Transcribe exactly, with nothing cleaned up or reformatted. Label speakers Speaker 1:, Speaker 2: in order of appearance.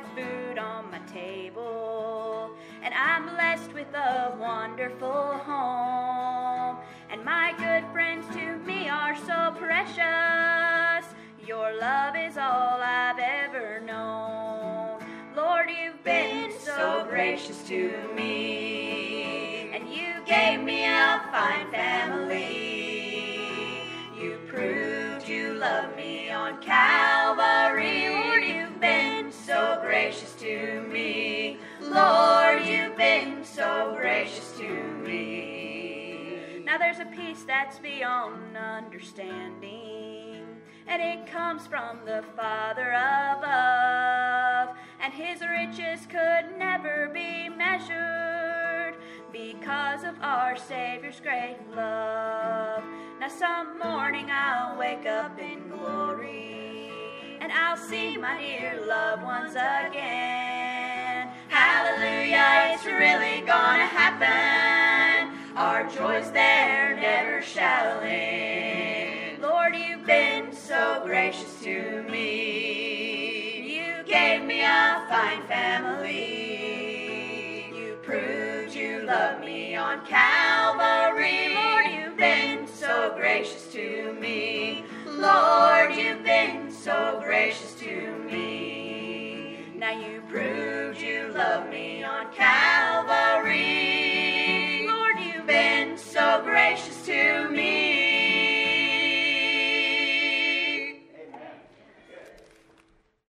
Speaker 1: food on my table, and I'm blessed with a wonderful home. And my good friends to me are so precious. Your love is all I've ever known. Lord, you've been so gracious to me, and you gave me a fine family. You proved you love me on Calvary. Lord, you've been so gracious to me. Lord, you've been so gracious to me. Now there's a peace that's beyond understanding, and it comes from the Father above, and his riches could never be measured because of our Savior's great love. Now some morning I'll wake up in glory, and I'll see my dear loved ones again. Hallelujah, it's really gonna happen. Our joys there never shall end. Lord, you've been so gracious to me. You gave me a fine family. You proved you love me on Calvary. Lord, you've been so gracious to me. Lord, you've been so gracious to me. Now you proved you love me on Calvary.